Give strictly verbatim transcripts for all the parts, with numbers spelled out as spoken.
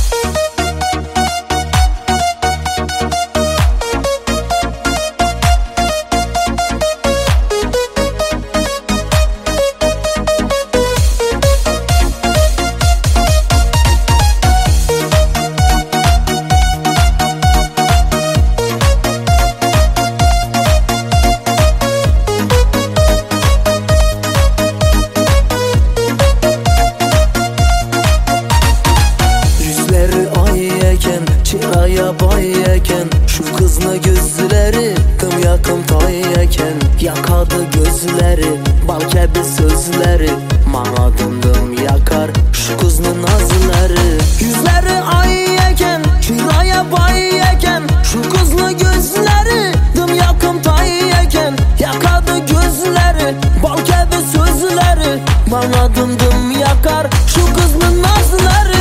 Çıraya bayeken, şu kızla gözleri Kım yakım toyeken, yakadı gözleri Bal kebi sözleri, mana dım yakar Şu kızın nazları Yüzleri ayeken, çıraya bayeken Şu kızla gözleri Dım yakım toyeken, yakadı gözleri Bal kebi sözleri, mana dım dım yakar Şu kızın nazları.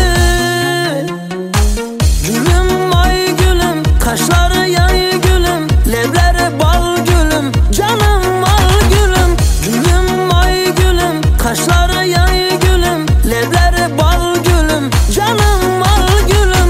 Kaşları yay gülüm, lebleri bal gülüm Canım al gülüm, gülüm ay gülüm Kaşları yay gülüm, lebleri bal gülüm Canım al gülüm.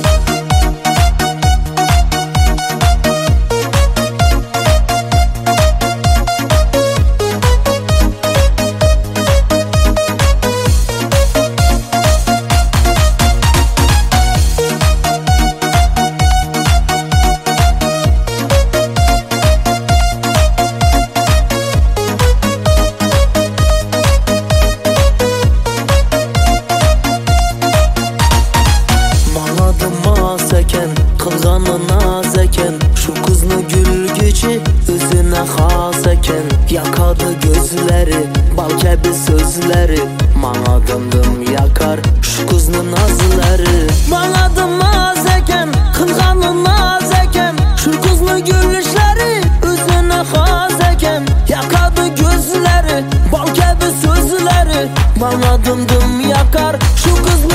Kılganı naz eken, şu kızını gül geçi Özüne has eken, yakadı gözleri Bal kebi sözleri, mana dım dım yakar Şu kızının nazları. Bana dım naz eken, kılganı naz eken Şu kızını gülüşleri, özüne has eken Yakadı gözleri, bal kebi sözleri Bana dım dım yakar Şu kız